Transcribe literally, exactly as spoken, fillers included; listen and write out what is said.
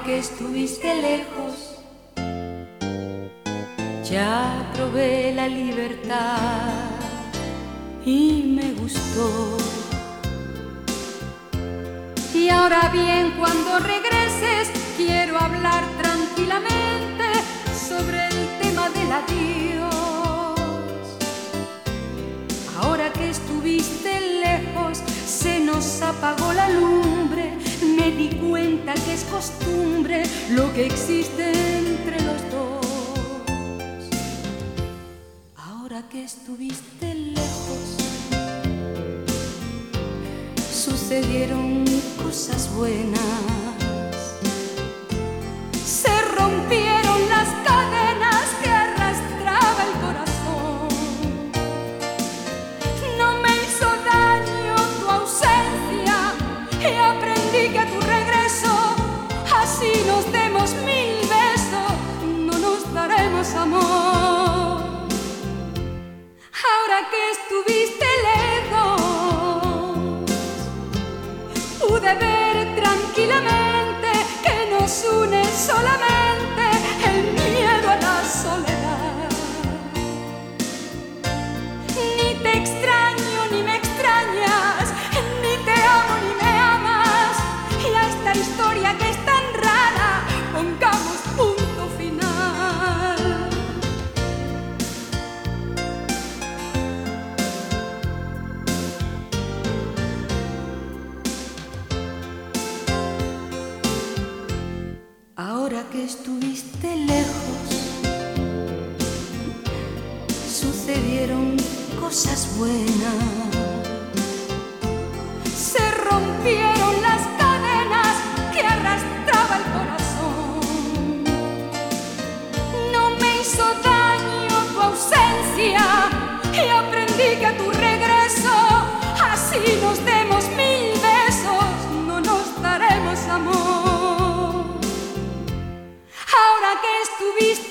Ahora que estuviste lejos, ya probé la libertad y me gustó. Y ahora bien, cuando regreses, quiero hablar tranquilamente sobre el tema del adiós. Ahora que estuviste lejos, se nos apagó la lumbre. Me di cuenta que es costumbre lo que existe entre los dos. Ahora que estuviste lejos, sucedieron cosas buenas. Se rompieron las cadenas que arrastraba el corazón. No me hizo daño tu ausencia y aprendí que a tu regreso, así nos demos mil besos, no nos daremos amor. Ahora que estuviste lejos, pude ver tranquilamente que nos une solamente el miedo a la soledad. Ni te extraño ni me extrañas, ni te amo ni me amas, y a esta historia que es tan rara pongamos punto final. Ahora que estuviste lejos, sucedieron cosas buenas. Se rompieron las cadenas que arrastraba el corazón. No me hizo daño tu ausencia y aprendí que a tu regreso, así nos demos mil besos, no nos daremos amor. Ahora que estuviste